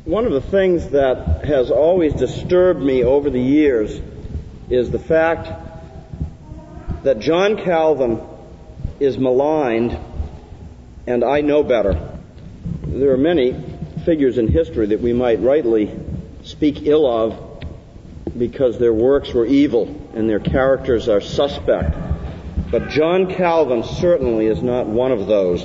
One of the things that has always disturbed me over the years is the fact that John Calvin is maligned, and I know better. There are many figures in history that we might rightly speak ill of because their works were evil and their characters are suspect. But John Calvin certainly is not one of those.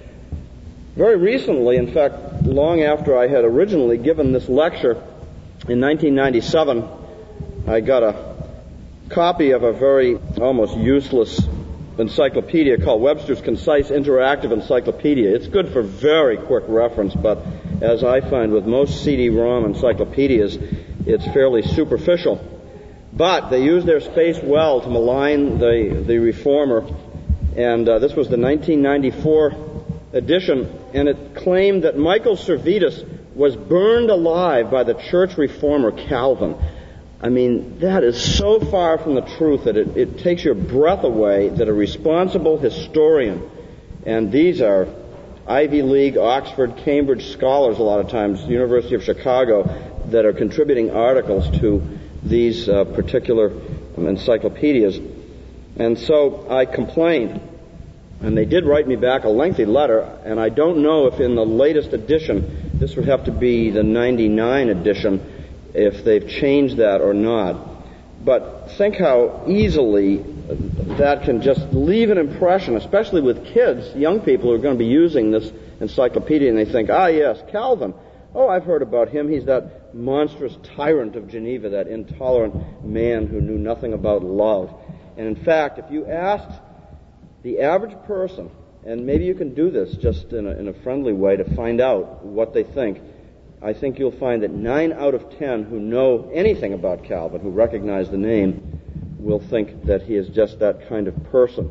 Very recently, in fact, long after I had originally given this lecture in 1997, I got a copy of a very almost useless encyclopedia called Webster's Concise Interactive Encyclopedia. It's good for very quick reference, but as I find with most CD-ROM encyclopedias, it's fairly superficial. But they used their space well to malign the reformer, and this was the 1994 edition, and it claimed that Michael Servetus was burned alive by the church reformer Calvin. I mean, that is so far from the truth that it takes your breath away that a responsible historian, and these are Ivy League, Oxford, Cambridge scholars a lot of times, University of Chicago, that are contributing articles to these particular encyclopedias. And so I complained, and they did write me back a lengthy letter, and I don't know if in the latest edition, this would have to be the 99 edition, if they've changed that or not. But think how easily that can just leave an impression, especially with kids, young people who are going to be using this encyclopedia, and they think, yes, Calvin. Oh, I've heard about him. He's that monstrous tyrant of Geneva, that intolerant man who knew nothing about love. And in fact, if you asked the average person, and maybe you can do this just in a friendly way to find out what they think, I think you'll find that 9 out of 10 who know anything about Calvin, who recognize the name, will think that he is just that kind of person.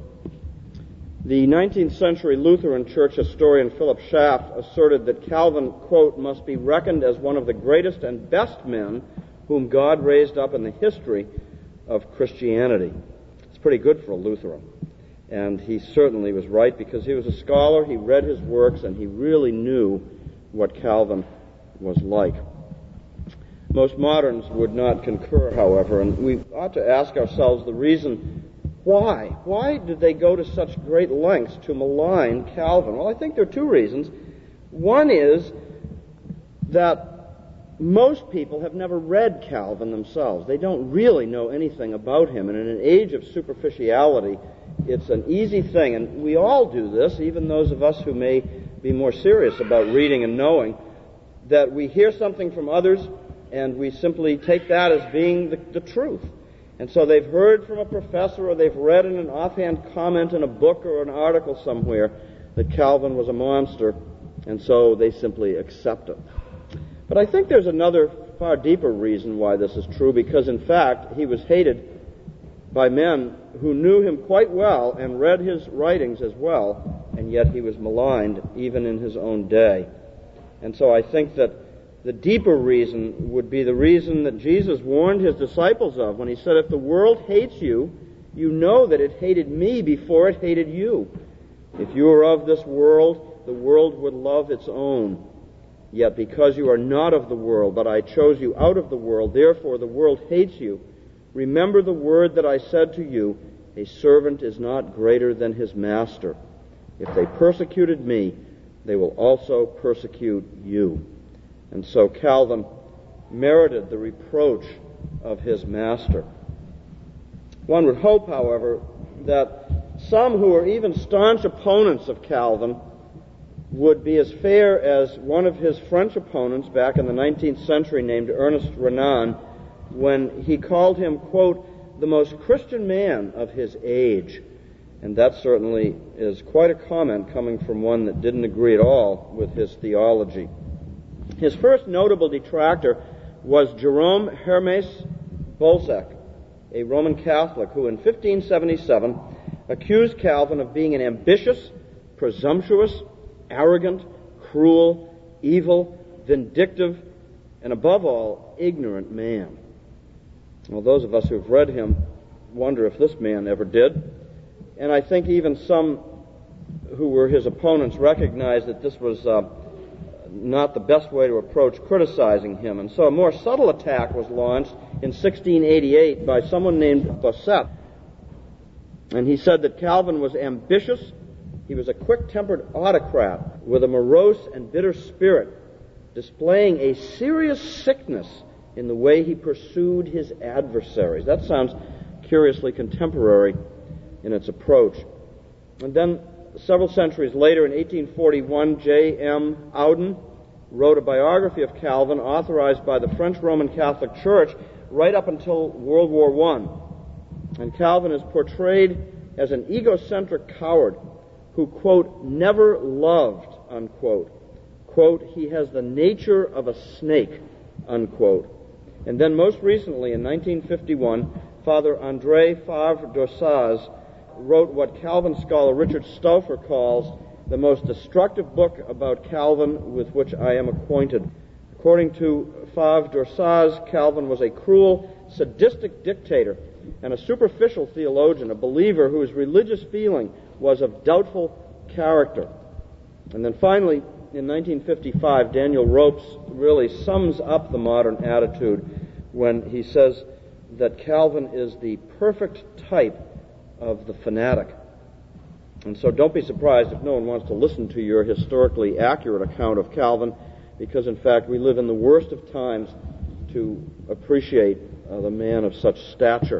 The 19th century Lutheran church historian Philip Schaff asserted that Calvin, quote, must be reckoned as one of the greatest and best men whom God raised up in the history of Christianity. It's pretty good for a Lutheran. And he certainly was right because he was a scholar, he read his works, and he really knew what Calvin was like. Most moderns would not concur, however, and we ought to ask ourselves the reason why. Why did they go to such great lengths to malign Calvin? Well, I think there are two reasons. One is that most people have never read Calvin themselves. They don't really know anything about him, and in an age of superficiality, it's an easy thing, and we all do this, even those of us who may be more serious about reading and knowing, that we hear something from others and we simply take that as being the truth. And so they've heard from a professor or they've read in an offhand comment in a book or an article somewhere that Calvin was a monster, and so they simply accept it. But I think there's another far deeper reason why this is true, because in fact he was hated by men who knew him quite well and read his writings as well, and yet he was maligned even in his own day. And so I think that the deeper reason would be the reason that Jesus warned his disciples of when he said, if the world hates you, you know that it hated me before it hated you. If you were of this world, the world would love its own. Yet because you are not of the world, but I chose you out of the world, therefore the world hates you. Remember the word that I said to you, a servant is not greater than his master. If they persecuted me, they will also persecute you. And so Calvin merited the reproach of his master. One would hope, however, that some who are even staunch opponents of Calvin would be as fair as one of his French opponents back in the 19th century named Ernest Renan, when he called him, quote, the most Christian man of his age. And that certainly is quite a comment coming from one that didn't agree at all with his theology. His first notable detractor was Jerome Hermes Bolsec, a Roman Catholic who in 1577 accused Calvin of being an ambitious, presumptuous, arrogant, cruel, evil, vindictive, and above all, ignorant man. Well, those of us who've read him wonder if this man ever did. And I think even some who were his opponents recognized that this was not the best way to approach criticizing him. And so a more subtle attack was launched in 1688 by someone named Bossuet. And he said that Calvin was ambitious, he was a quick-tempered autocrat with a morose and bitter spirit, displaying a serious sickness in the way he pursued his adversaries. That sounds curiously contemporary in its approach. And then several centuries later, in 1841, J.M. Auden wrote a biography of Calvin authorized by the French Roman Catholic Church right up until World War I. And Calvin is portrayed as an egocentric coward who, quote, never loved, unquote. Quote, he has the nature of a snake, unquote. And then most recently, in 1951, Father André Favre d'Orsaz wrote what Calvin scholar Richard Stauffer calls the most destructive book about Calvin with which I am acquainted. According to Favre d'Orsaz, Calvin was a cruel, sadistic dictator and a superficial theologian, a believer whose religious feeling was of doubtful character. And then finally, in 1955, Daniel Ropes really sums up the modern attitude when he says that Calvin is the perfect type of the fanatic. And so don't be surprised if no one wants to listen to your historically accurate account of Calvin, because in fact we live in the worst of times to appreciate the man of such stature.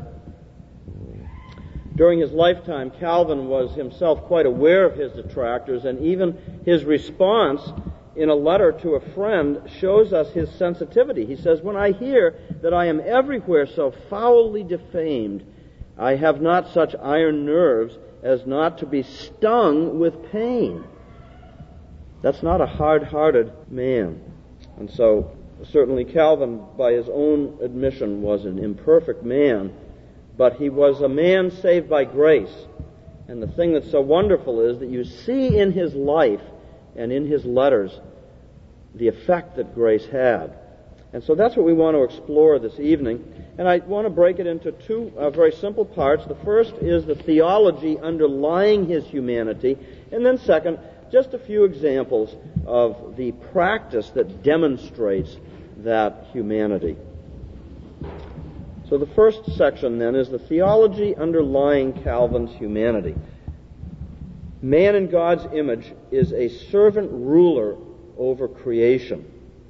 During his lifetime, Calvin was himself quite aware of his detractors, and even his response in a letter to a friend shows us his sensitivity. He says, when I hear that I am everywhere so foully defamed, I have not such iron nerves as not to be stung with pain. That's not a hard-hearted man. And so, certainly Calvin, by his own admission, was an imperfect man, but he was a man saved by grace. And the thing that's so wonderful is that you see in his life and in his letters the effect that grace had. And so that's what we want to explore this evening. And I want to break it into two very simple parts. The first is the theology underlying his humanity. And then second, just a few examples of the practice that demonstrates that humanity. So the first section then is the theology underlying Calvin's humanity. Man in God's image is a servant ruler over creation.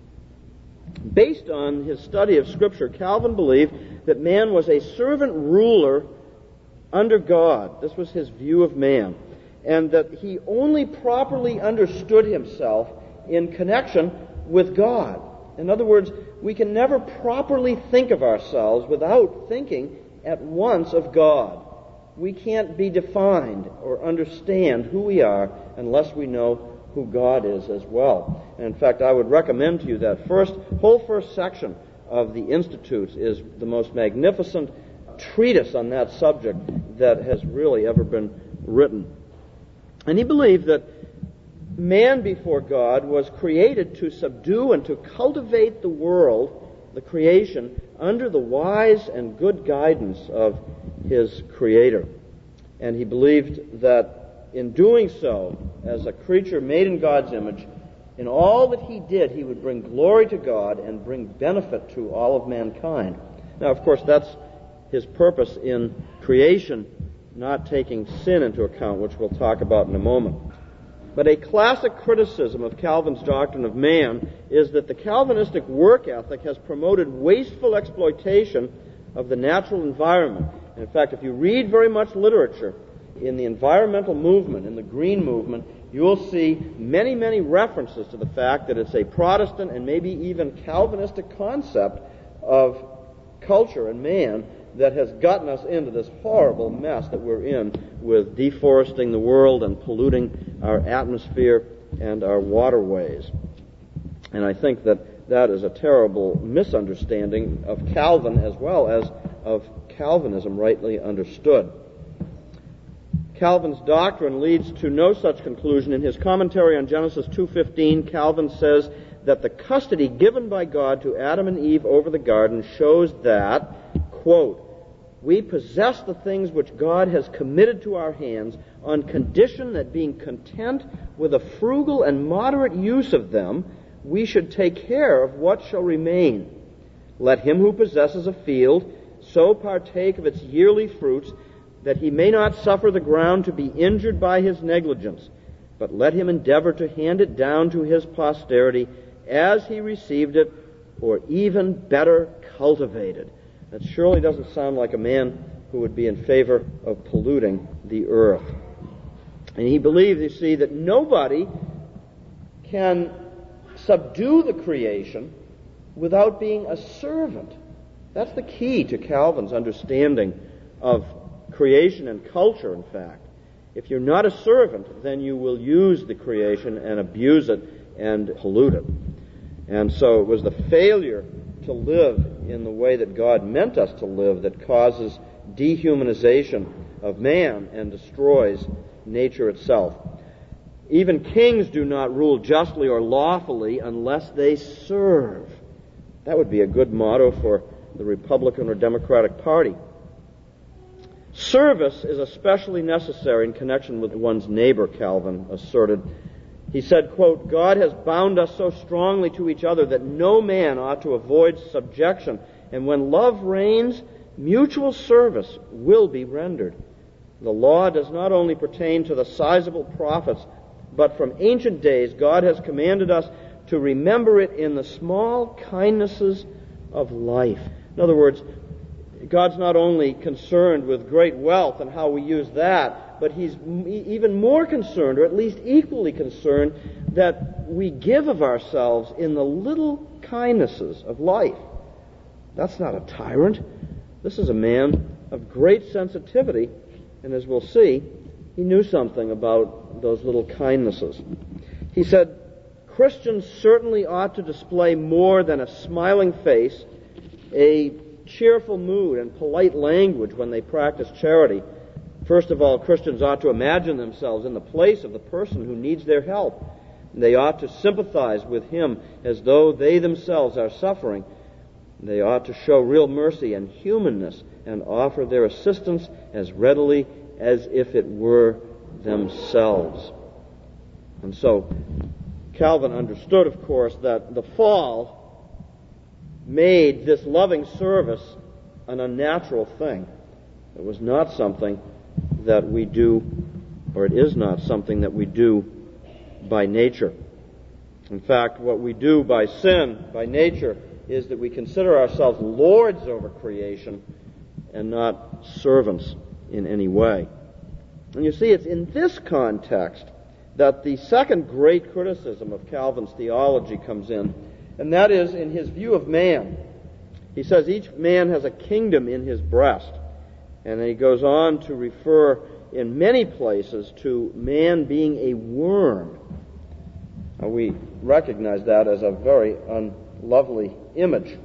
Based on his study of Scripture, Calvin believed that man was a servant ruler under God. This was his view of man. And that he only properly understood himself in connection with God. In other words, we can never properly think of ourselves without thinking at once of God. We can't be defined or understand who we are unless we know who God is as well. And in fact, I would recommend to you that whole first section of the Institutes is the most magnificent treatise on that subject that has really ever been written. And he believed that man before God was created to subdue and to cultivate the world, the creation, under the wise and good guidance of his Creator. And he believed that in doing so, as a creature made in God's image, in all that he did, he would bring glory to God and bring benefit to all of mankind. Now, of course, that's his purpose in creation, not taking sin into account, which we'll talk about in a moment. But a classic criticism of Calvin's doctrine of man is that the Calvinistic work ethic has promoted wasteful exploitation of the natural environment. And in fact, if you read very much literature in the environmental movement, in the green movement, you'll see many, many references to the fact that it's a Protestant and maybe even Calvinistic concept of culture and man that has gotten us into this horrible mess that we're in with deforesting the world and polluting our atmosphere and our waterways. And I think that that is a terrible misunderstanding of Calvin as well as of Calvinism rightly understood. Calvin's doctrine leads to no such conclusion. In his commentary on Genesis 2:15, Calvin says that the custody given by God to Adam and Eve over the garden shows that, quote, we possess the things which God has committed to our hands on condition that being content with a frugal and moderate use of them, we should take care of what shall remain. Let him who possesses a field so partake of its yearly fruits, that he may not suffer the ground to be injured by his negligence, but let him endeavor to hand it down to his posterity as he received it, or even better cultivated. That surely doesn't sound like a man who would be in favor of polluting the earth. And he believed, you see, that nobody can subdue the creation without being a servant. That's the key to Calvin's understanding of creation and culture, in fact. If you're not a servant, then you will use the creation and abuse it and pollute it. And so it was the failure to live in the way that God meant us to live that causes dehumanization of man and destroys nature itself. Even kings do not rule justly or lawfully unless they serve. That would be a good motto for the Republican or Democratic Party. Service is especially necessary in connection with one's neighbor, Calvin asserted. He said, quote, God has bound us so strongly to each other that no man ought to avoid subjection, and when love reigns, mutual service will be rendered. The law does not only pertain to the sizable prophets, but from ancient days God has commanded us to remember it in the small kindnesses of life. In other words, God's not only concerned with great wealth and how we use that, but He's even more concerned, or at least equally concerned, that we give of ourselves in the little kindnesses of life. That's not a tyrant. This is a man of great sensitivity, and as we'll see, he knew something about those little kindnesses. He said, Christians certainly ought to display more than a smiling face, a cheerful mood and polite language when they practice charity. First of all, Christians ought to imagine themselves in the place of the person who needs their help. They ought to sympathize with him as though they themselves are suffering. They ought to show real mercy and humanness and offer their assistance as readily as if it were themselves. And so, Calvin understood, of course, that the fall made this loving service an unnatural thing. It was not something that we do, or it is not something that we do by nature. In fact, what we do by sin, by nature, is that we consider ourselves lords over creation and not servants in any way. And you see, it's in this context that the second great criticism of Calvin's theology comes in, and that is in his view of man. He says each man has a kingdom in his breast, and he goes on to refer in many places to man being a worm. Now, we recognize that as a very unlovely image.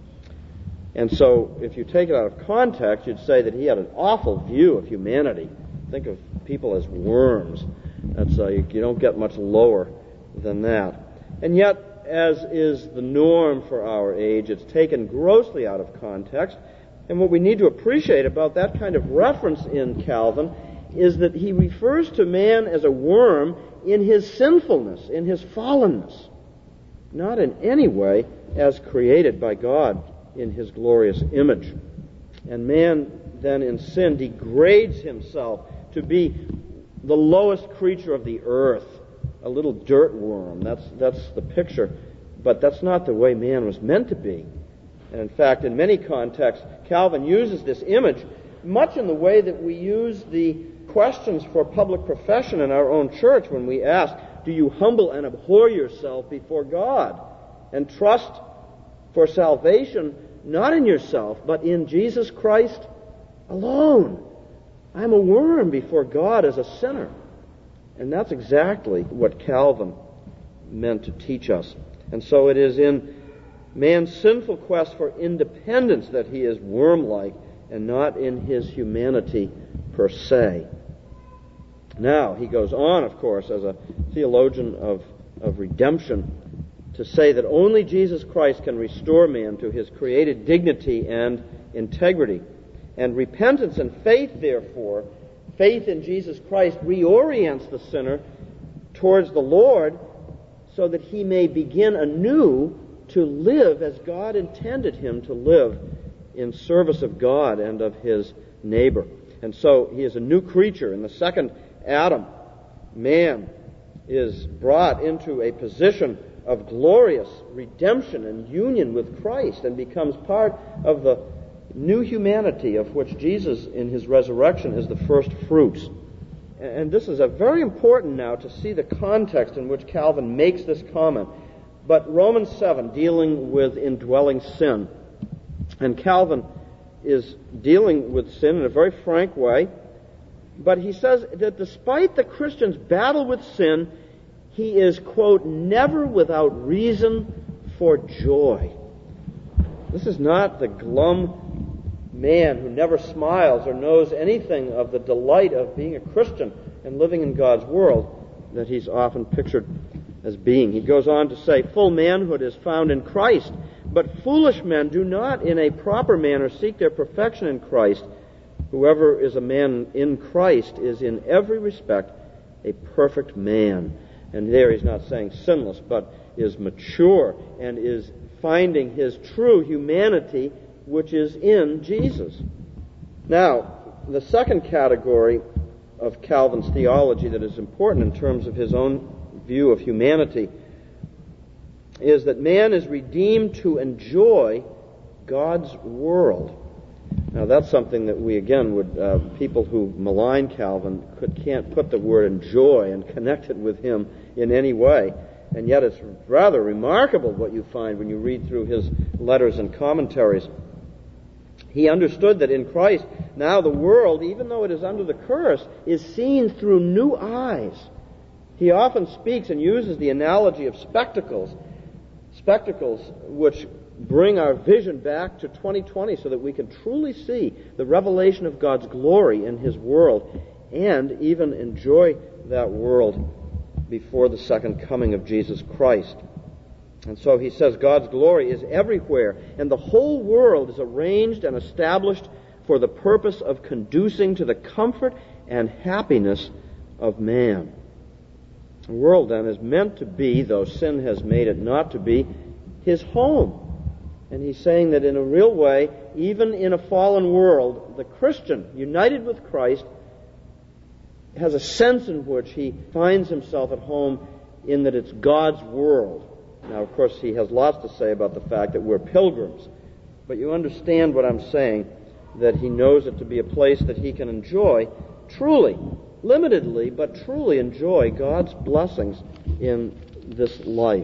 And so, if you take it out of context, you'd say that he had an awful view of humanity. Think of people as worms. That's you don't get much lower than that. And yet, as is the norm for our age, it's taken grossly out of context. And what we need to appreciate about that kind of reference in Calvin is that he refers to man as a worm in his sinfulness, in his fallenness, not in any way as created by God in his glorious image. And man then in sin degrades himself to be the lowest creature of the earth, a little dirt worm. That's the picture. But that's not the way man was meant to be. And in fact, in many contexts, Calvin uses this image much in the way that we use the questions for public profession in our own church when we ask, do you humble and abhor yourself before God and trust for salvation not in yourself, but in Jesus Christ alone? I'm a worm before God as a sinner. And that's exactly what Calvin meant to teach us. And so it is in man's sinful quest for independence that he is worm-like and not in his humanity per se. Now, he goes on, of course, as a theologian of redemption, to say that only Jesus Christ can restore man to his created dignity and integrity. And repentance and faith, therefore, faith in Jesus Christ reorients the sinner towards the Lord so that he may begin anew to live as God intended him to live, in service of God and of his neighbor. And so he is a new creature. In the second Adam, man is brought into a position of glorious redemption and union with Christ, and becomes part of the new humanity of which Jesus in his resurrection is the first fruits. And this is very important now to see the context in which Calvin makes this comment. But Romans 7, dealing with indwelling sin. And Calvin is dealing with sin in a very frank way. But he says that despite the Christian's battle with sin, he is, quote, never without reason for joy. This is not the glum man who never smiles or knows anything of the delight of being a Christian and living in God's world that he's often pictured as being. He goes on to say, full manhood is found in Christ, but foolish men do not in a proper manner seek their perfection in Christ. Whoever is a man in Christ is in every respect a perfect man. And there he's not saying sinless, but is mature and is finding his true humanity, which is in Jesus. Now, the second category of Calvin's theology that is important in terms of his own view of humanity is that man is redeemed to enjoy God's world. Now, that's something that we, again, would people who malign Calvin can't put the word enjoy and connect it with him in any way. And yet it's rather remarkable what you find when you read through his letters and commentaries. He understood that in Christ, now the world, even though it is under the curse, is seen through new eyes. He often speaks and uses the analogy of spectacles which bring our vision back to 2020 so that we can truly see the revelation of God's glory in his world and even enjoy that world before the second coming of Jesus Christ. And so he says God's glory is everywhere, and the whole world is arranged and established for the purpose of conducing to the comfort and happiness of man. The world, then, is meant to be, though sin has made it not to be, his home. And he's saying that in a real way, even in a fallen world, the Christian, united with Christ, has a sense in which he finds himself at home in that it's God's world. Now, of course, he has lots to say about the fact that we're pilgrims. But you understand what I'm saying, that he knows it to be a place that he can enjoy truly, limitedly, but truly enjoy God's blessings in this life.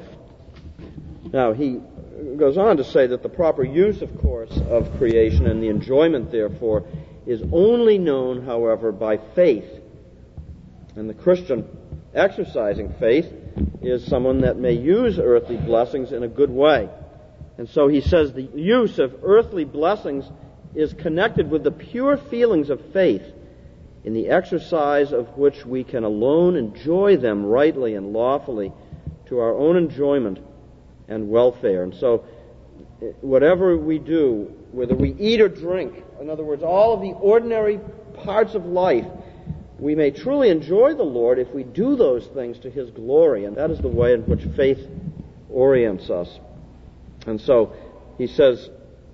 Now, he goes on to say that the proper use, of course, of creation and the enjoyment, therefore, is only known, however, by faith. And the Christian exercising faith is someone that may use earthly blessings in a good way. And so he says the use of earthly blessings is connected with the pure feelings of faith, in the exercise of which we can alone enjoy them rightly and lawfully to our own enjoyment and welfare. And so whatever we do, whether we eat or drink, in other words, all of the ordinary parts of life, we may truly enjoy the Lord if we do those things to his glory. And that is the way in which faith orients us. And so he says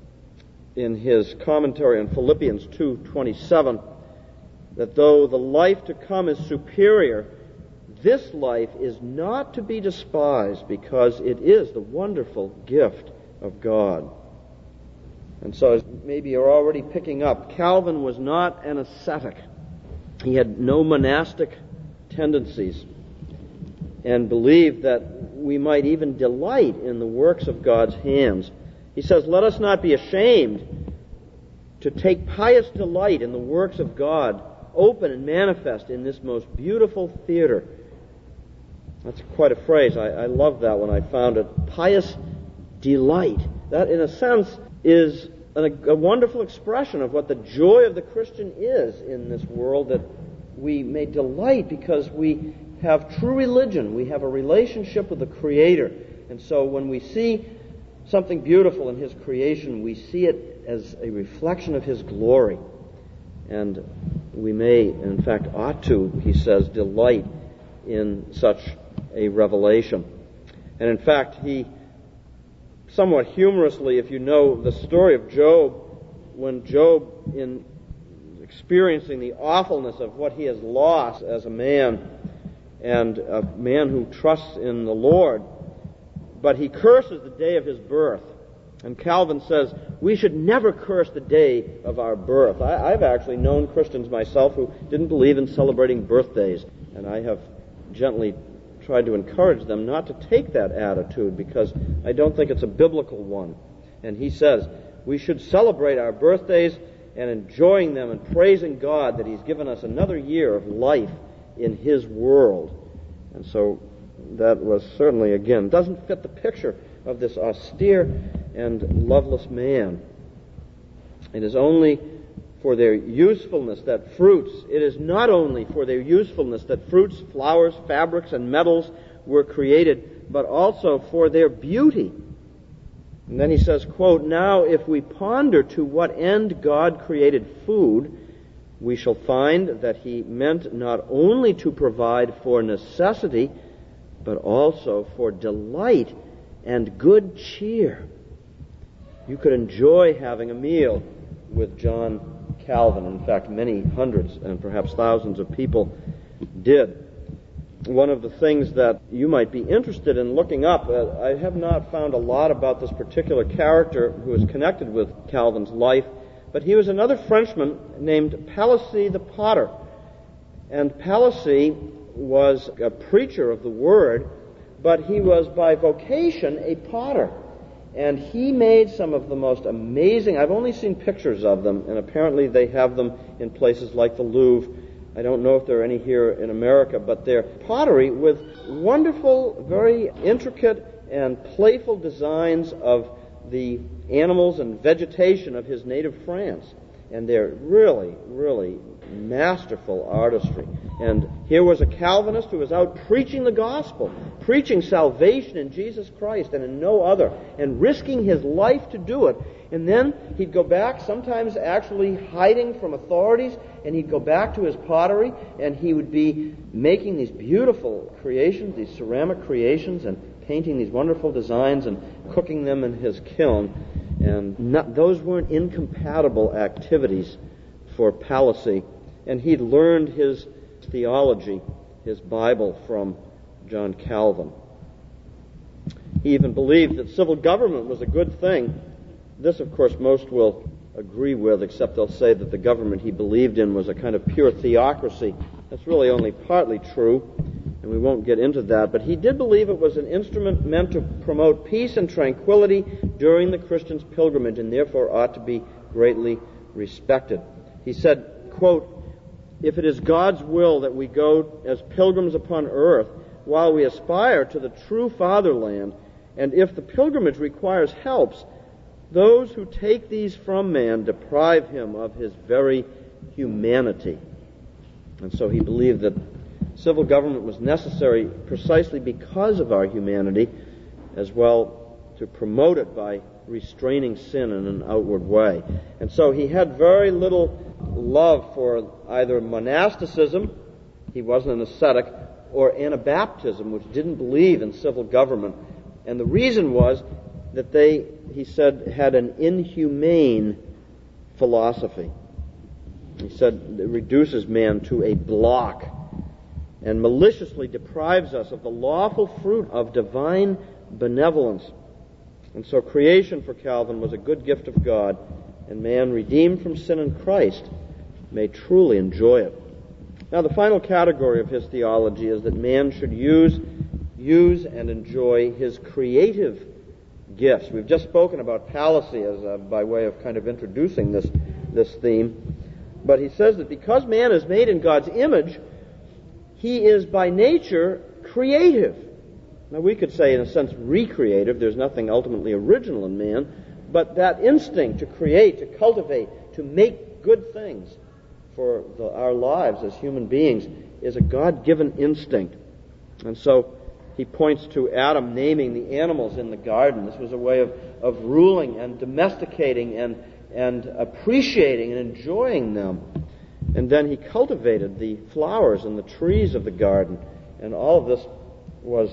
in his commentary on Philippians 2:27 that though the life to come is superior, this life is not to be despised because it is the wonderful gift of God. And so as maybe you're already picking up, Calvin was not an ascetic. He had no monastic tendencies and believed that we might even delight in the works of God's hands. He says, let us not be ashamed to take pious delight in the works of God, open and manifest in this most beautiful theater. That's quite a phrase. I love that when I found it. Pious delight. That, in a sense, is a wonderful expression of what the joy of the Christian is in this world, that we may delight because we have true religion. We have a relationship with the Creator. And so when we see something beautiful in his creation, we see it as a reflection of his glory. And we may, in fact, ought to, he says, delight in such a revelation. And in fact, he somewhat humorously, if you know the story of Job, when Job, in experiencing the awfulness of what he has lost as a man, and a man who trusts in the Lord, but he curses the day of his birth. And Calvin says, we should never curse the day of our birth. I've actually known Christians myself who didn't believe in celebrating birthdays, and I have gently tried to encourage them not to take that attitude, because I don't think it's a biblical one. And he says, we should celebrate our birthdays and enjoying them and praising God that He's given us another year of life in His world. And so that was certainly, again, doesn't fit the picture of this austere and loveless man. It is only for their usefulness that fruits, it is not only for their usefulness that fruits, flowers, fabrics, and metals were created, but also for their beauty. And then he says, quote, now if we ponder to what end God created food, we shall find that He meant not only to provide for necessity, but also for delight and good cheer. You could enjoy having a meal with John Calvin. In fact, many hundreds and perhaps thousands of people did. One of the things that you might be interested in looking up, I have not found a lot about this particular character who is connected with Calvin's life, but he was another Frenchman named Palissy the Potter. And Palissy was a preacher of the Word, but he was by vocation a potter. And he made some of the most amazing, I've only seen pictures of them, and apparently they have them in places like the Louvre. I don't know if there are any here in America, but they're pottery with wonderful, very intricate and playful designs of the animals and vegetation of his native France. And they're really, really masterful artistry. And here was a Calvinist who was out preaching the gospel, preaching salvation in Jesus Christ and in no other, and risking his life to do it. And then he'd go back, sometimes actually hiding from authorities, and he'd go back to his pottery, and he would be making these beautiful creations, these ceramic creations, and painting these wonderful designs and cooking them in his kiln. And those weren't incompatible activities for Palissy. And he'd learned his theology, his Bible, from John Calvin. He even believed that civil government was a good thing. This, of course, most will agree with, except they'll say that the government he believed in was a kind of pure theocracy. That's really only partly true, and we won't get into that. But he did believe it was an instrument meant to promote peace and tranquility during the Christian's pilgrimage, and therefore ought to be greatly respected. He said, quote, if it is God's will that we go as pilgrims upon earth while we aspire to the true fatherland, and if the pilgrimage requires helps, those who take these from man deprive him of his very humanity. And so he believed that civil government was necessary precisely because of our humanity, as well to promote it by restraining sin in an outward way. And so he had very little love for either monasticism, he wasn't an ascetic, or Anabaptism, which didn't believe in civil government. And the reason was that they, he said, had an inhumane philosophy. He said it reduces man to a block and maliciously deprives us of the lawful fruit of divine benevolence. And so creation for Calvin was a good gift of God, and man redeemed from sin in Christ may truly enjoy it. Now, the final category of his theology is that man should use and enjoy his creative gifts. We've just spoken about Palissy as by way of kind of introducing this theme. But he says that because man is made in God's image, he is by nature creative. Now, we could say, in a sense, recreative. There's nothing ultimately original in man. But that instinct to create, to cultivate, to make good things for our lives as human beings is a God-given instinct. And so he points to Adam naming the animals in the garden. This was a way of ruling and domesticating and appreciating and enjoying them. And then he cultivated the flowers and the trees of the garden. And all of this was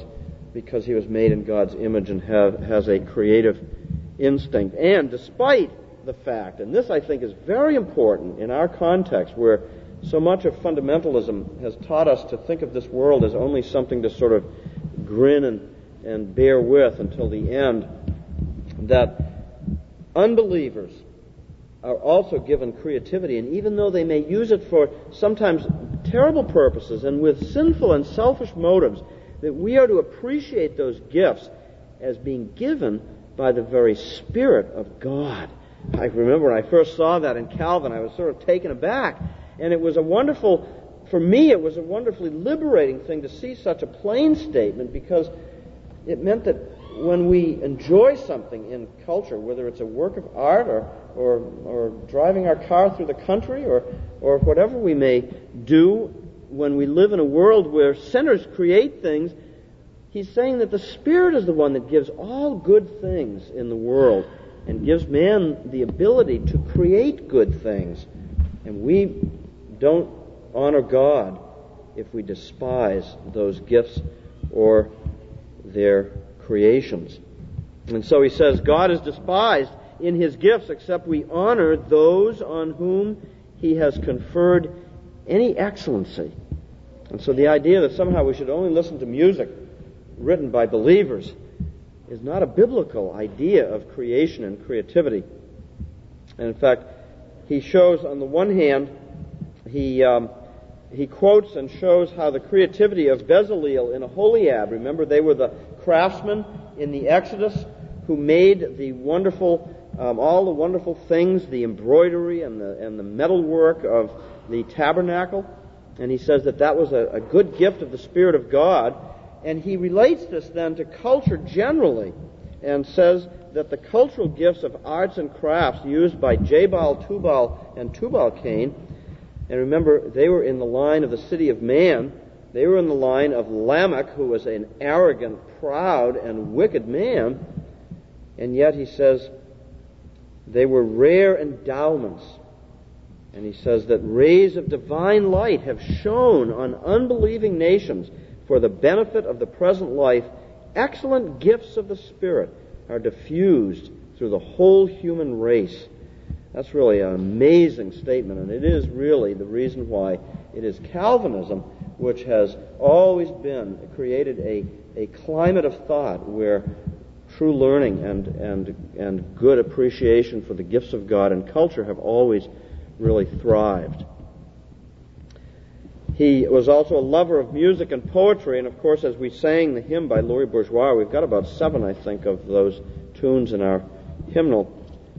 because he was made in God's image and has a creative instinct. And despite the fact, and this I think is very important in our context where so much of fundamentalism has taught us to think of this world as only something to sort of grin and bear with until the end, that unbelievers are also given creativity, and even though they may use it for sometimes terrible purposes and with sinful and selfish motives, that we are to appreciate those gifts as being given by the very Spirit of God. I remember when I first saw that in Calvin, I was sort of taken aback, and it was for me, it was a wonderfully liberating thing to see such a plain statement, because it meant that when we enjoy something in culture, whether it's a work of art or driving our car through the country or whatever we may do, when we live in a world where sinners create things, he's saying that the Spirit is the one that gives all good things in the world and gives man the ability to create good things. And we don't honor God if we despise those gifts or their creations. And so he says, God is despised in his gifts except we honor those on whom he has conferred any excellency. And so the idea that somehow we should only listen to music written by believers is not a biblical idea of creation and creativity. And in fact, he shows, on the one hand, he quotes and shows how the creativity of Bezaleel and Aholiab, remember they were the craftsmen in the Exodus who made the wonderful, all the wonderful things, the embroidery and the metalwork of the tabernacle. And he says that was a good gift of the Spirit of God. And he relates this then to culture generally and says that the cultural gifts of arts and crafts used by Jabal, Tubal, and Tubal-Cain, and remember, they were in the line of the city of Man. They were in the line of Lamech, who was an arrogant, proud, and wicked man. And yet he says they were rare endowments. And he says that rays of divine light have shone on unbelieving nations for the benefit of the present life. Excellent gifts of the Spirit are diffused through the whole human race. That's really an amazing statement, and it is really the reason why it is Calvinism which has always created a climate of thought where true learning and good appreciation for the gifts of God and culture have always really thrived. He was also a lover of music and poetry, and of course, as we sang the hymn by Louis Bourgeois, we've got about 7, I think, of those tunes in our hymnal.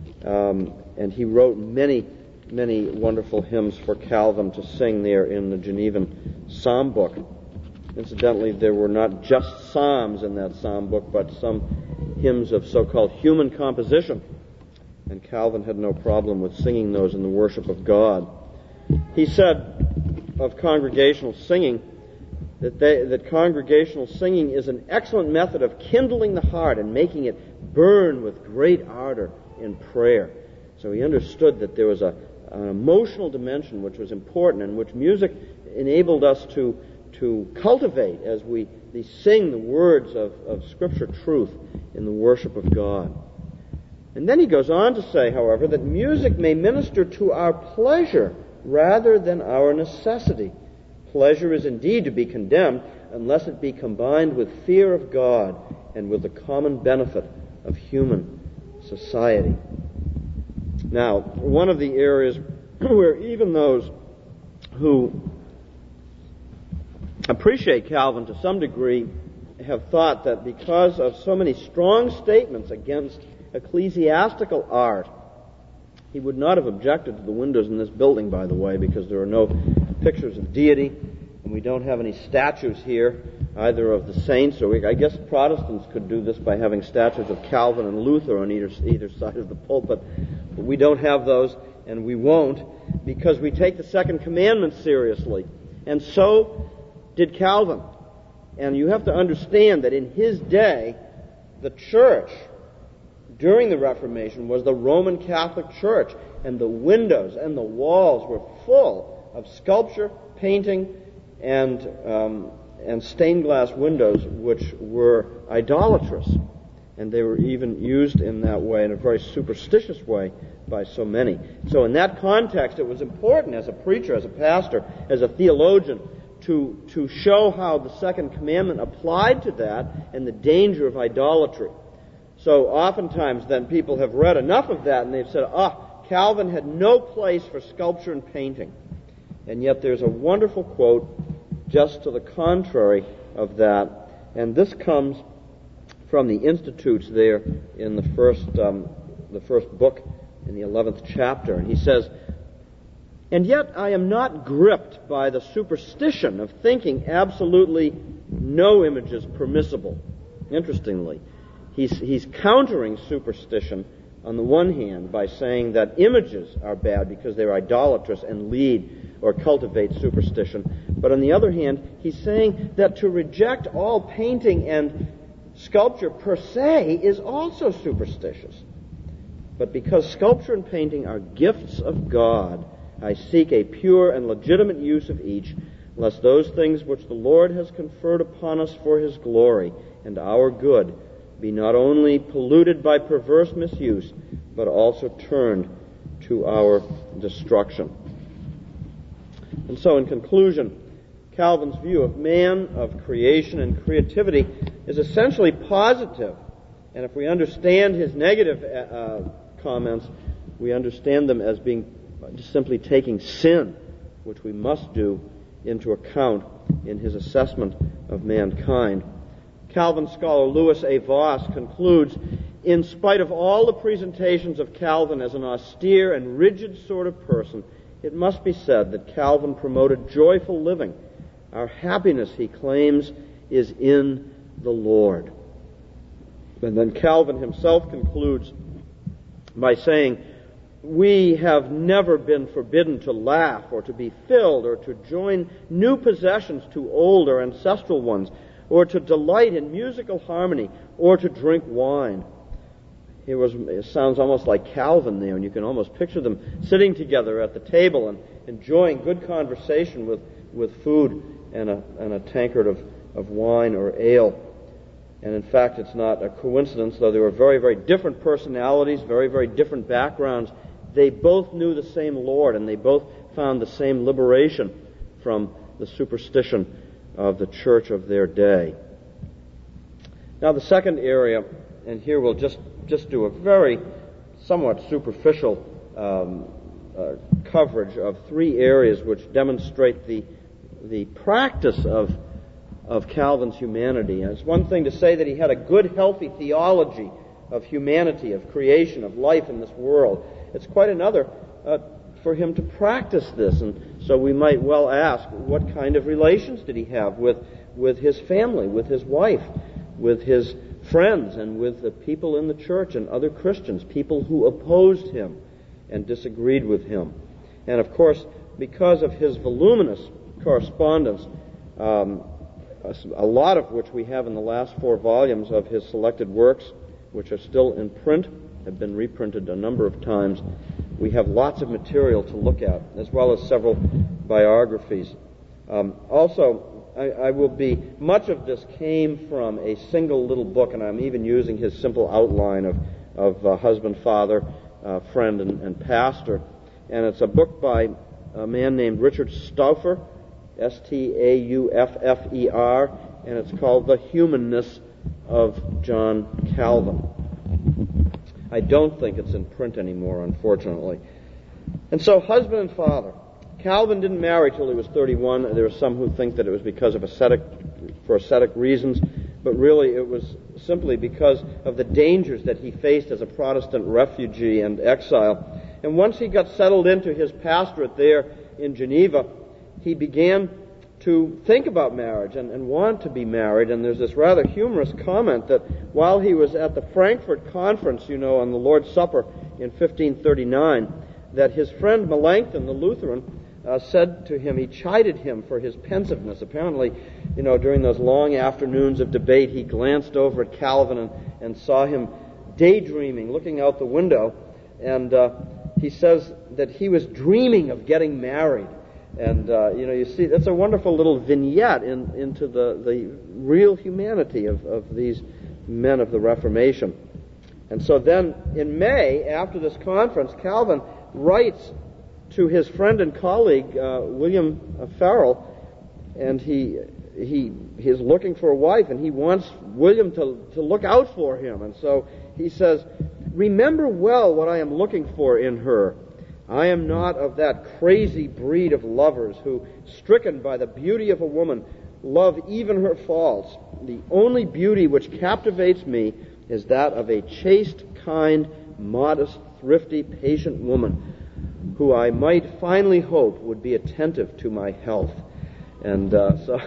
And he wrote many, many wonderful hymns for Calvin to sing there in the Genevan Psalm book. Incidentally, there were not just psalms in that psalm book, but some hymns of so-called human composition. And Calvin had no problem with singing those in the worship of God. He said of congregational singing that congregational singing is an excellent method of kindling the heart and making it burn with great ardor in prayer. So he understood that there was an emotional dimension which was important and which music enabled us to cultivate as we sing the words of Scripture truth in the worship of God. And then he goes on to say, however, that music may minister to our pleasure rather than our necessity. Pleasure is indeed to be condemned unless it be combined with fear of God and with the common benefit of human society. Now, one of the areas where even those who appreciate Calvin to some degree have thought that because of so many strong statements against ecclesiastical art, he would not have objected to the windows in this building, by the way, because there are no pictures of deity, and we don't have any statues here, either of the saints, or I guess Protestants could do this by having statues of Calvin and Luther on either side of the pulpit, but we don't have those, and we won't, because we take the second commandment seriously. And so did Calvin. And you have to understand that in his day, the church during the Reformation was the Roman Catholic Church, and the windows and the walls were full of sculpture, painting, and and stained glass windows which were idolatrous. And they were even used in that way, in a very superstitious way, by so many. So in that context, it was important as a preacher, as a pastor, as a theologian, to show how the second commandment applied to that and the danger of idolatry. So oftentimes then people have read enough of that and they've said, Calvin had no place for sculpture and painting. And yet there's a wonderful quote just to the contrary of that. And this comes from the Institutes there in the first book in the 11th chapter. And he says, "And yet I am not gripped by the superstition of thinking absolutely no image is permissible." Interestingly, he's countering superstition on the one hand by saying that images are bad because they're idolatrous and lead or cultivate superstition. But on the other hand, he's saying that to reject all painting and sculpture per se is also superstitious. But because sculpture and painting are gifts of God, I seek a pure and legitimate use of each, lest those things which the Lord has conferred upon us for His glory and our good be not only polluted by perverse misuse, but also turned to our destruction. And so in conclusion, Calvin's view of man, of creation and creativity is essentially positive. And if we understand his negative comments, we understand them as being just simply taking sin, which we must do, into account in his assessment of mankind. Calvin scholar Louis A. Voss concludes, "In spite of all the presentations of Calvin as an austere and rigid sort of person, it must be said that Calvin promoted joyful living. Our happiness," he claims, "is in the Lord." And then Calvin himself concludes by saying, "We have never been forbidden to laugh or to be filled or to join new possessions to old or ancestral ones, or to delight in musical harmony, or to drink wine." It sounds almost like Calvin there, and you can almost picture them sitting together at the table and enjoying good conversation with food and a tankard of wine or ale. And in fact, it's not a coincidence, though they were very, very different personalities, very, very different backgrounds. They both knew the same Lord, and they both found the same liberation from the superstition of the church of their day. Now, the second area, and here we'll just do a very somewhat superficial coverage of three areas which demonstrate the practice of Calvin's humanity. And it's one thing to say that he had a good, healthy theology of humanity, of creation, of life in this world. It's quite another for him to practice this. And so we might well ask, what kind of relations did he have with his family, with his wife, with his friends, and with the people in the church and other Christians, people who opposed him and disagreed with him? And of course, because of his voluminous correspondence, a lot of which we have in the last 4 volumes of his selected works, which are still in print, have been reprinted a number of times, we have lots of material to look at, as well as several biographies. Much of this came from a single little book, and I'm even using his simple outline of husband, father, friend, and pastor. And it's a book by a man named Richard Stauffer, Stauffer, and it's called The Humanness of John Calvin. I don't think it's in print anymore, unfortunately. And so, husband and father. Calvin didn't marry till he was 31. There are some who think that it was because of ascetic reasons, but really it was simply because of the dangers that he faced as a Protestant refugee and exile. And once he got settled into his pastorate there in Geneva, he began to think about marriage and want to be married. And there's this rather humorous comment that while he was at the Frankfurt Conference, on the Lord's Supper in 1539, that his friend Melanchthon, the Lutheran, said to him, he chided him for his pensiveness. Apparently, during those long afternoons of debate, he glanced over at Calvin and saw him daydreaming, looking out the window. And he says that he was dreaming of getting married. And, you see, that's a wonderful little vignette into the real humanity of these men of the Reformation. And so then, in May, after this conference, Calvin writes to his friend and colleague, William Farel, and he is looking for a wife, and he wants William to look out for him. And so he says, "Remember well what I am looking for in her. I am not of that crazy breed of lovers who, stricken by the beauty of a woman, love even her faults. The only beauty which captivates me is that of a chaste, kind, modest, thrifty, patient woman, who I might finally hope would be attentive to my health." And so,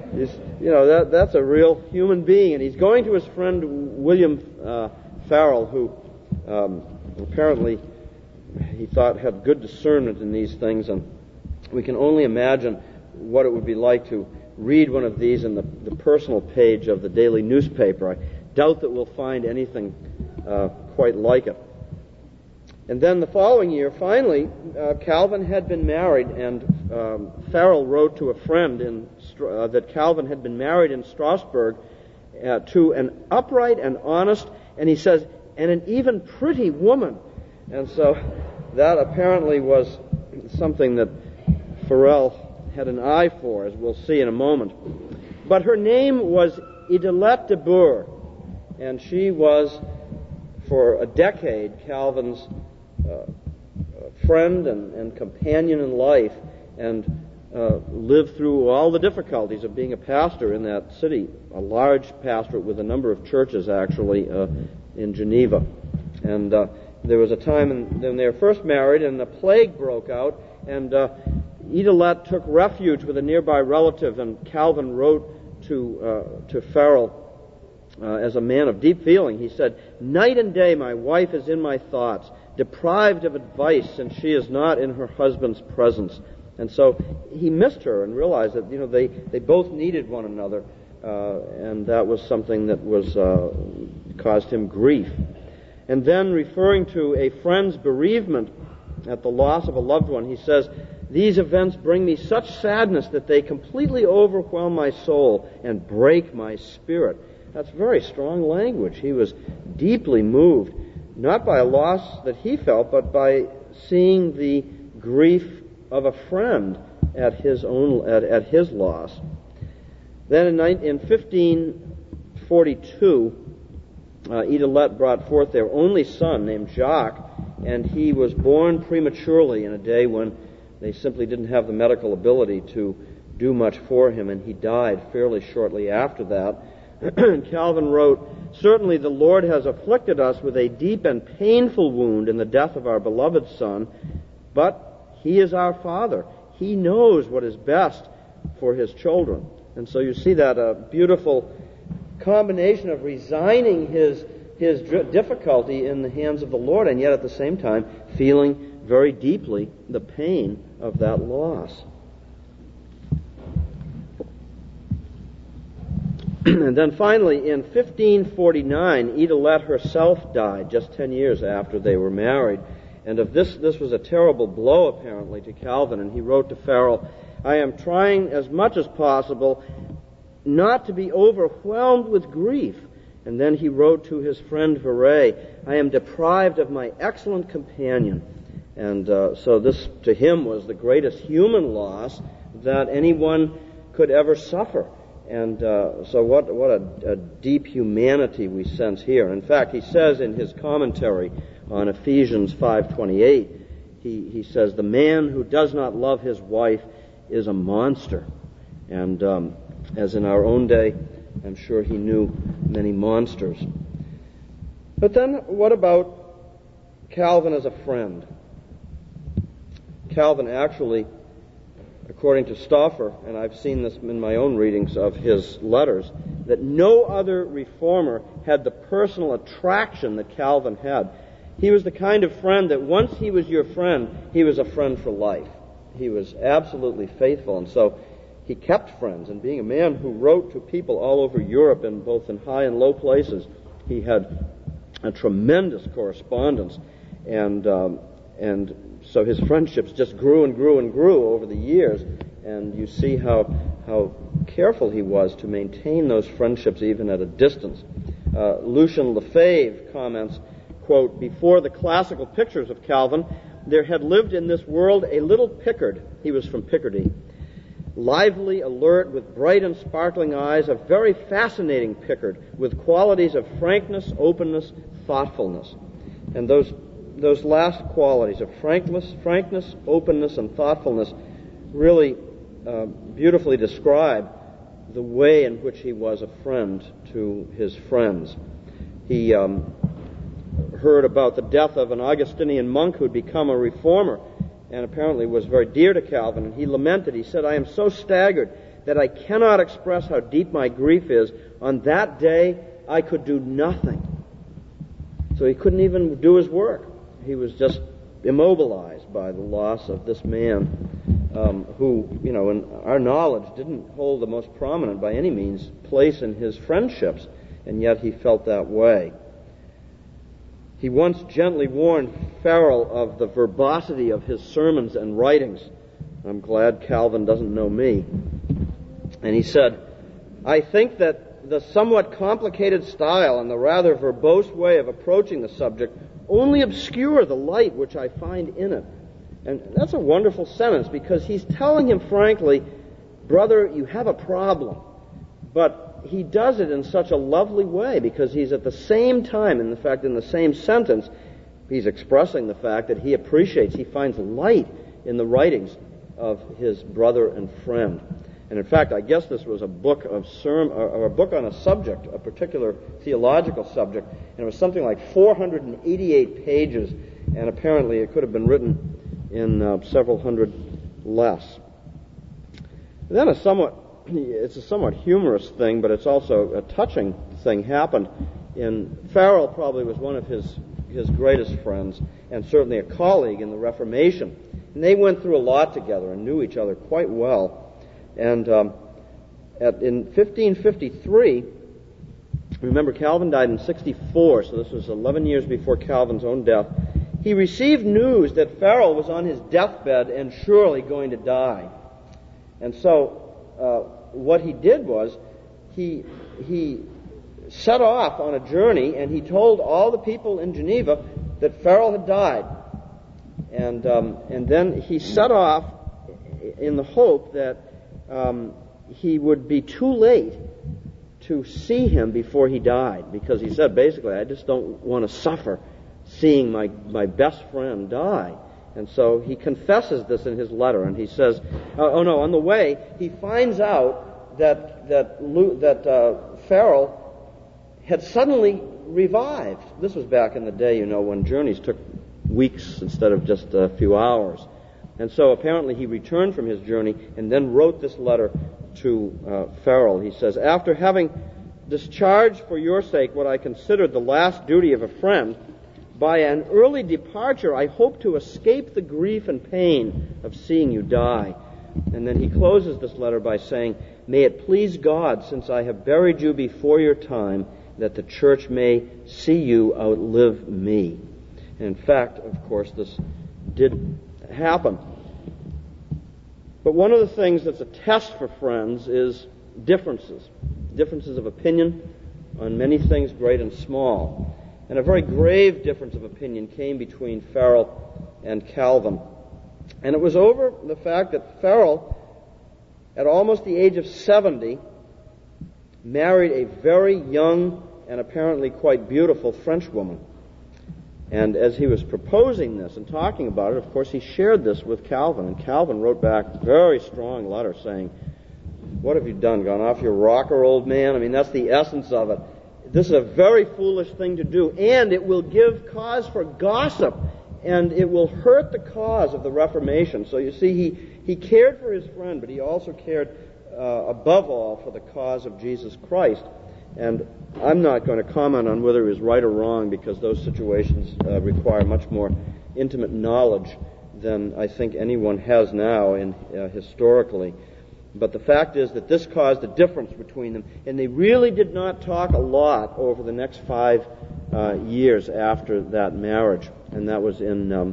that's a real human being. And he's going to his friend William Farel, who apparently he thought had good discernment in these things, and we can only imagine what it would be like to read one of these in the personal page of the daily newspaper. I doubt that we'll find anything quite like it. And then the following year, finally, Calvin had been married, and Farel wrote to a friend that Calvin had been married in Strasbourg to an upright and honest, and he says, and an even pretty woman. And so that apparently was something that Farel had an eye for, as we'll see in a moment. But her name was Idelette de Boer, and she was, for a decade, Calvin's friend and companion in life, and lived through all the difficulties of being a pastor in that city, a large pastorate with a number of churches, actually, in Geneva. And there was a time when they were first married, and the plague broke out, and Idelette took refuge with a nearby relative, and Calvin wrote to Farel as a man of deep feeling. He said, "Night and day my wife is in my thoughts, deprived of advice since she is not in her husband's presence." And so he missed her and realized that they both needed one another, and that was something that was caused him grief. And then, referring to a friend's bereavement at the loss of a loved one, he says, "These events bring me such sadness that they completely overwhelm my soul and break my spirit." That's very strong language. He was deeply moved, not by a loss that he felt, but by seeing the grief of a friend at his loss. Then in 1542, Idelette brought forth their only son named Jacques, and he was born prematurely in a day when they simply didn't have the medical ability to do much for him, and he died fairly shortly after that. Calvin wrote, "Certainly the Lord has afflicted us with a deep and painful wound in the death of our beloved son, but He is our Father. He knows what is best for His children." And so you see that beautiful combination of resigning his difficulty in the hands of the Lord, and yet at the same time feeling very deeply the pain of that loss. And then finally, in 1549, Idelette herself died, just 10 years after they were married. And this was a terrible blow, apparently, to Calvin. And he wrote to Farel, "I am trying as much as possible not to be overwhelmed with grief." And then he wrote to his friend Verret, "I am deprived of my excellent companion." And so this, to him, was the greatest human loss that anyone could ever suffer. And so what a deep humanity we sense here. In fact, he says in his commentary on Ephesians 5:28, he says, "The man who does not love his wife is a monster." And as in our own day, I'm sure he knew many monsters. But then what about Calvin as a friend? Calvin actually, according to Stauffer, and I've seen this in my own readings of his letters, that no other reformer had the personal attraction that Calvin had. He was the kind of friend that once he was your friend, he was a friend for life. He was absolutely faithful, and so he kept friends. And being a man who wrote to people all over Europe, and both in high and low places, he had a tremendous correspondence. And And so his friendships just grew and grew and grew over the years, and you see how careful he was to maintain those friendships even at a distance. Lucien Lefebvre comments, quote, "Before the classical pictures of Calvin, there had lived in this world a little Pickard," he was from Picardy, "lively, alert, with bright and sparkling eyes, a very fascinating Pickard, with qualities of frankness, openness, thoughtfulness." And those last qualities of frankness, openness, and thoughtfulness really beautifully describe the way in which he was a friend to his friends. He heard about the death of an Augustinian monk who had become a reformer and apparently was very dear to Calvin, and he lamented. He said, "I am so staggered that I cannot express how deep my grief is. On that day, I could do nothing." So he couldn't even do his work. He was just immobilized by the loss of this man who, in our knowledge, didn't hold the most prominent, by any means, place in his friendships, and yet he felt that way. He once gently warned Farel of the verbosity of his sermons and writings. I'm glad Calvin doesn't know me. And he said, "I think that the somewhat complicated style and the rather verbose way of approaching the subject only obscure the light which I find in it." And that's a wonderful sentence, because he's telling him frankly, "Brother, you have a problem." But he does it in such a lovely way, because he's at the same time, in fact, in the same sentence, he's expressing the fact that he appreciates, he finds light in the writings of his brother and friend. And in fact, I guess this was a book of or a book on a subject, a particular theological subject, and it was something like 488 pages, and apparently it could have been written in several hundred less. And then it's a somewhat humorous thing, but it's also a touching thing happened. Farel probably was one of his greatest friends, and certainly a colleague in the Reformation. And they went through a lot together and knew each other quite well. And in 1553, remember Calvin died in 64, so this was 11 years before Calvin's own death, he received news that Farel was on his deathbed and surely going to die. And so what he did was he set off on a journey, and he told all the people in Geneva that Farel had died. And then he set off in the hope that he would be too late to see him before he died, because he said, basically, I just don't want to suffer seeing my best friend die. And so he confesses this in his letter, and he says, on the way, he finds out that Farel had suddenly revived. This was back in the day, when journeys took weeks instead of just a few hours. And so apparently he returned from his journey and then wrote this letter to Farel. He says, "After having discharged for your sake what I considered the last duty of a friend, by an early departure I hope to escape the grief and pain of seeing you die." And then he closes this letter by saying, "May it please God, since I have buried you before your time, that the church may see you outlive me." And in fact, of course, this did happen. But one of the things that's a test for friends is differences of opinion on many things, great and small. And a very grave difference of opinion came between Farel and Calvin. And it was over the fact that Farel, at almost the age of 70, married a very young and apparently quite beautiful Frenchwoman. And as he was proposing this and talking about it, of course, he shared this with Calvin. And Calvin wrote back a very strong letter saying, "What have you done? Gone off your rocker, old man?" I mean, that's the essence of it. This is a very foolish thing to do, and it will give cause for gossip, and it will hurt the cause of the Reformation. So you see, he cared for his friend, but he also cared above all for the cause of Jesus Christ. And I'm not going to comment on whether he was right or wrong, because those situations require much more intimate knowledge than I think anyone has now historically. But the fact is that this caused a difference between them, and they really did not talk a lot over the next 5 years after that marriage. And that was in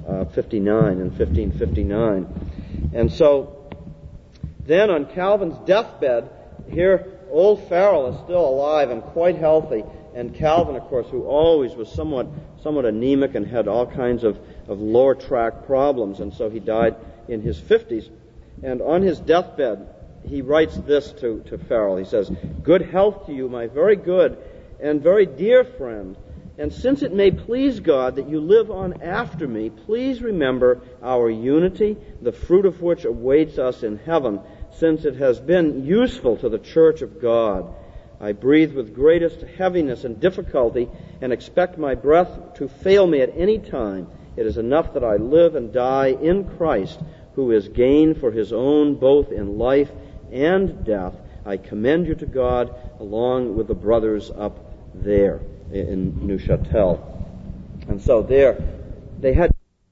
1559. And so then on Calvin's deathbed, here old Farel is still alive and quite healthy, and Calvin, of course, who always was somewhat anemic and had all kinds of lower tract problems, and so he died in his 50s. And on his deathbed, he writes this to Farel. He says, "Good health to you, my very good and very dear friend. And since it may please God that you live on after me, please remember our unity, the fruit of which awaits us in heaven, since it has been useful to the church of God. I breathe with greatest heaviness and difficulty, and expect my breath to fail me at any time. It is enough that I live and die in Christ, who is gain for his own both in life and death. I commend you to God, along with the brothers up there in Neuchâtel." And so there, they had,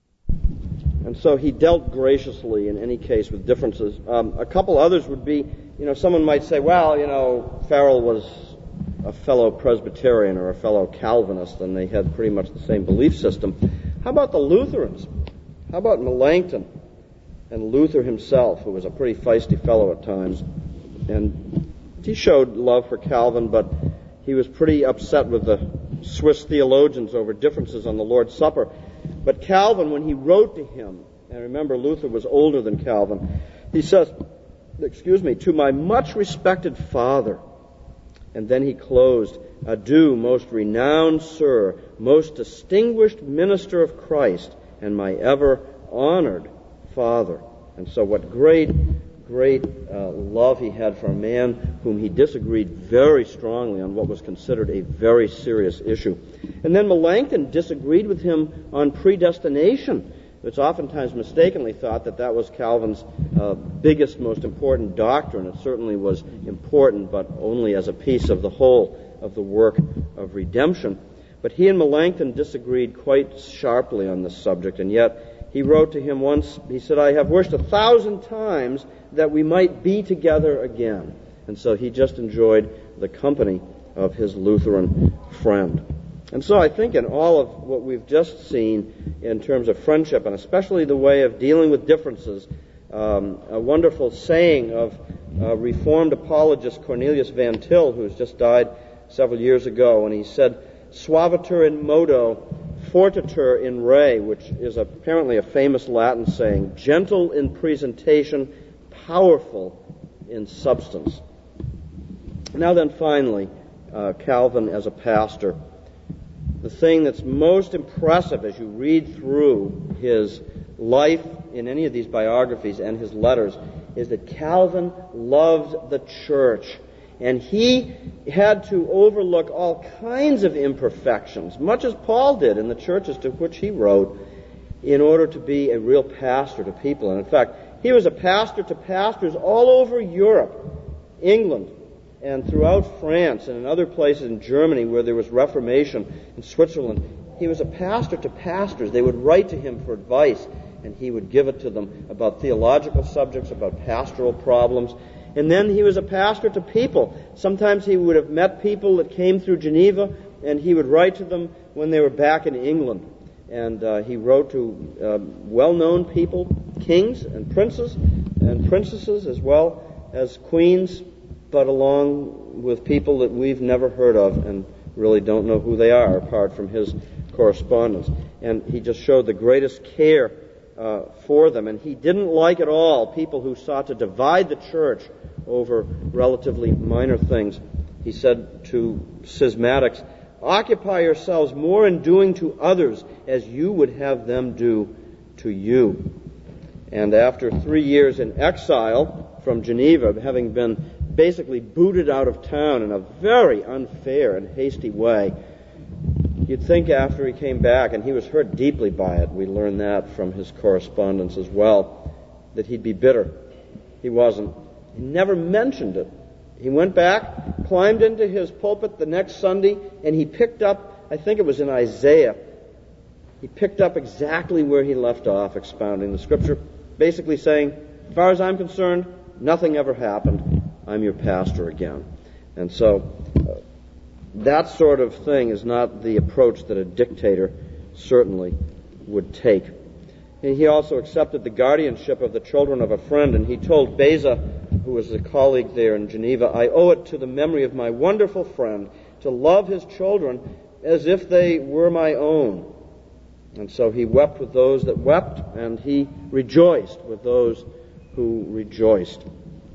and so he dealt graciously in any case with differences. A couple others would be, someone might say, well, Farel was a fellow Presbyterian or a fellow Calvinist, and they had pretty much the same belief system. How about the Lutherans? How about Melanchthon and Luther himself, who was a pretty feisty fellow at times? And he showed love for Calvin, but he was pretty upset with the Swiss theologians over differences on the Lord's Supper. But Calvin, when he wrote to him, and remember Luther was older than Calvin, he says, "To my much respected father," and then he closed, "Adieu, most renowned sir, most distinguished minister of Christ, and my ever honored father." And so what great love he had for a man whom he disagreed very strongly on what was considered a very serious issue. And then Melanchthon disagreed with him on predestination. It's oftentimes mistakenly thought that was Calvin's biggest, most important doctrine. It certainly was important, but only as a piece of the whole of the work of redemption. But he and Melanchthon disagreed quite sharply on this subject, and yet he wrote to him once, he said, "I have wished 1,000 times that we might be together again." And so he just enjoyed the company of his Lutheran friend. And so I think in all of what we've just seen in terms of friendship, and especially the way of dealing with differences, a wonderful saying of Reformed apologist Cornelius Van Til, who has just died several years ago, and he said, "Suaviter in modo, fortiter in re," which is apparently a famous Latin saying, gentle in presentation, powerful in substance. Now then, finally, Calvin as a pastor. The thing that's most impressive as you read through his life in any of these biographies and his letters is that Calvin loved the church. And he had to overlook all kinds of imperfections, much as Paul did in the churches to which he wrote, in order to be a real pastor to people. And in fact, he was a pastor to pastors all over Europe, England, and throughout France, and in other places in Germany where there was Reformation, in Switzerland. He was a pastor to pastors. They would write to him for advice, and he would give it to them about theological subjects, about pastoral problems. And then he was a pastor to people. Sometimes he would have met people that came through Geneva, and he would write to them when they were back in England. And he wrote to well-known people, kings and princes and princesses, as well as queens, but along with people that we've never heard of and really don't know who they are apart from his correspondence. And he just showed the greatest care for them. And he didn't like at all people who sought to divide the church over relatively minor things. He said to schismatics, "Occupy yourselves more in doing to others as you would have them do to you." And after 3 years in exile from Geneva, having been basically booted out of town in a very unfair and hasty way, you'd think after he came back, and he was hurt deeply by it, we learn that from his correspondence as well, that he'd be bitter. He wasn't. He never mentioned it. He went back, climbed into his pulpit the next Sunday, and he picked up, I think it was in Isaiah, he picked up exactly where he left off expounding the Scripture, basically saying, as far as I'm concerned, nothing ever happened. I'm your pastor again. And so that sort of thing is not the approach that a dictator certainly would take. He also accepted the guardianship of the children of a friend, and he told Beza, who was a colleague there in Geneva, "I owe it to the memory of my wonderful friend to love his children as if they were my own." And so he wept with those that wept, and he rejoiced with those who rejoiced.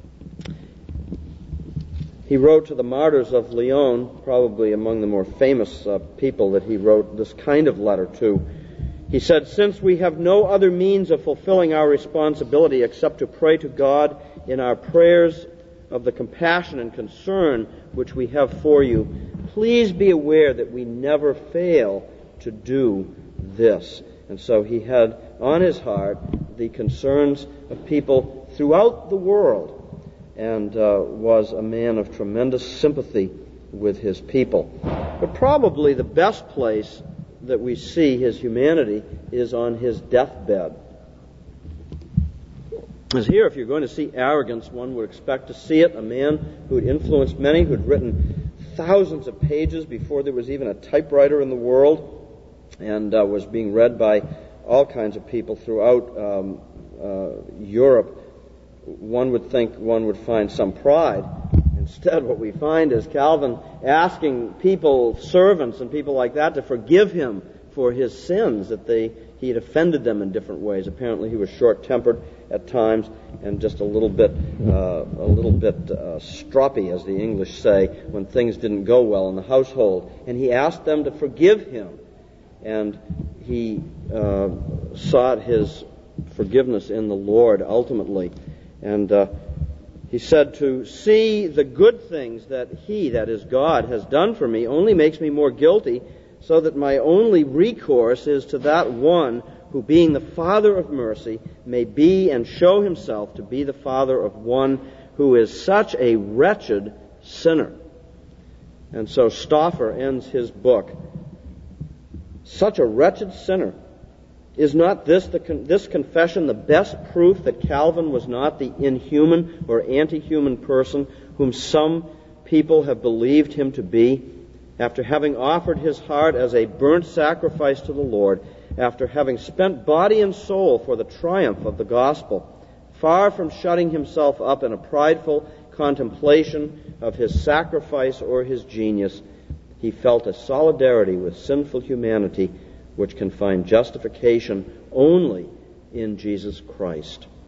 He wrote to the martyrs of Lyon, probably among the more famous people that he wrote this kind of letter to. He said, "Since we have no other means of fulfilling our responsibility except to pray to God in our prayers of the compassion and concern which we have for you, please be aware that we never fail to do this." And so he had on his heart the concerns of people throughout the world, and was a man of tremendous sympathy with his people. But probably the best place that we see his humanity is on his deathbed. As here, if you're going to see arrogance, one would expect to see it. A man who had influenced many, who had written thousands of pages before there was even a typewriter in the world, and was being read by all kinds of people throughout Europe. One would think one would find some pride. Instead, what we find is Calvin asking people, servants and people like that, to forgive him for his sins, that he had offended them in different ways. Apparently he was short-tempered at times and just a little bit stroppy, as the English say, when things didn't go well in the household. And he asked them to forgive him. And he sought his forgiveness in the Lord ultimately. And he said, "To see the good things that he, that is God, has done for me only makes me more guilty, so that my only recourse is to that one who, being the Father of mercy, may be and show himself to be the Father of one who is such a wretched sinner." And so Stauffer ends his book, "Such a wretched sinner. Is not this confession the best proof that Calvin was not the inhuman or anti-human person whom some people have believed him to be? After having offered his heart as a burnt sacrifice to the Lord, after having spent body and soul for the triumph of the gospel, far from shutting himself up in a prideful contemplation of his sacrifice or his genius, he felt a solidarity with sinful humanity which can find justification only in Jesus Christ."